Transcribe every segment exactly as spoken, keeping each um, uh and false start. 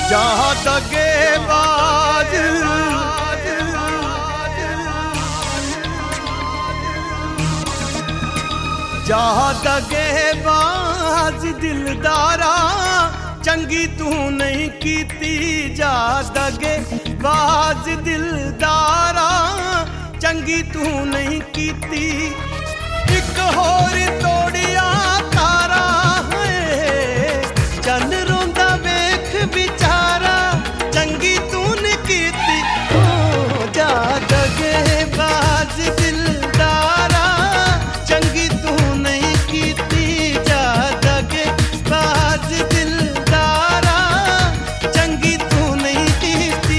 जहाँ दगेबाज जहाँ दगेबाज दिलदारा चंगी तू नहीं कीती। जा दगेबाज दिलदारा चंगी तू नहीं कीती। एक होर तोड़िया तारा है चंद रोंदा वेख बिचारा चंगी तू नहीं कीती। ओ जा दगेबाज दिलदारा चंगी तू नहीं कीती। जा दगेबाज दिलदारा चंगी तू नहीं कीती।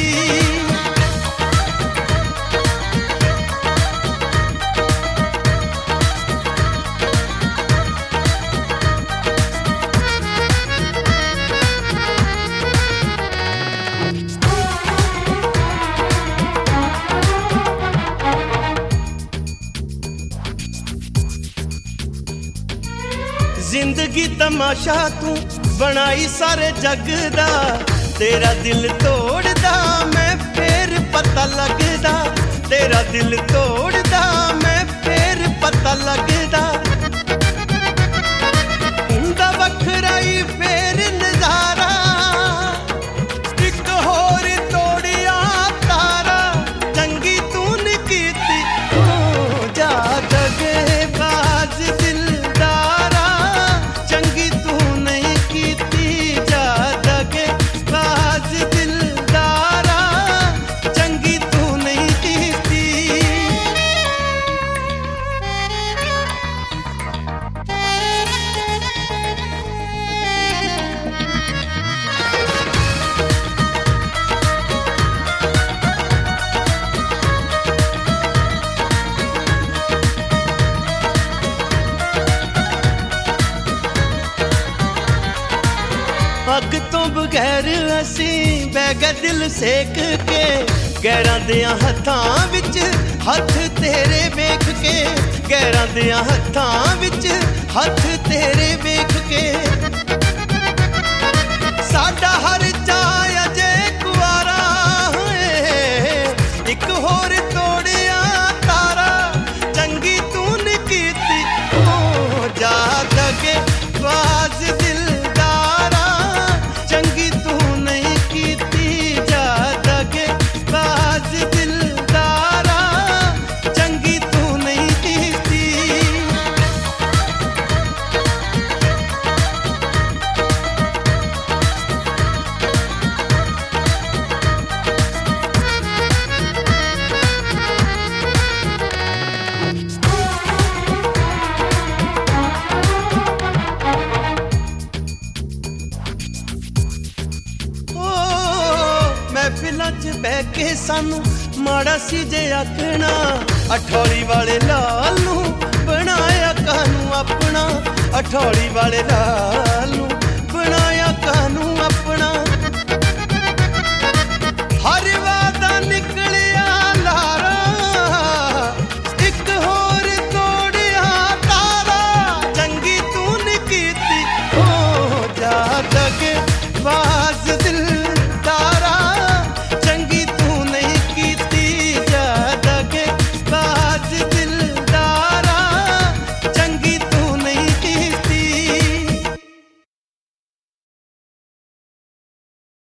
जिंदगी तमाशा तू बनाई सारे जग दा। तेरा दिल तोड़दा मैं फिर पता लगदा। तेरा दिल तोड़दा मैं फिर पता लगदा। उंदा वखराई फिर नजारा एक होर तोड़िया तारा चंगी तू नहीं कीती। ओ जा दगेबाज दिलदारा चंगी तू नहीं कीती। जा दगेबाज दिलदारा चंगी तू नहीं कीती। अग तो बगैर असी बह गए दिल सेक के। गैरां दियां हत्थां विच हथ तेरे वेख के। गैरां दियां हत्थां विच हथ तेरे वेख के। साडा हर चाह अजे कुआरा है एक होर तोड़िया तारा चंगी तू नहीं कीती। ओ जा दगेबाज दिलदारा चंगी तू नहीं कीती। जा दगेबाज दिलदारा चंगी तू नहीं कीती। महफिलां च बह के सानू माड़ा सी जे आखना। अठौली वाले लाल नू बनाया कानू अपना। अठौली वाले लाल नू बनाया कानू अपना। हर वादा निकलिया लारा एक होर तोड़िया तारा चंगी तू नहीं कीती। ओ जा दगेबाज दिल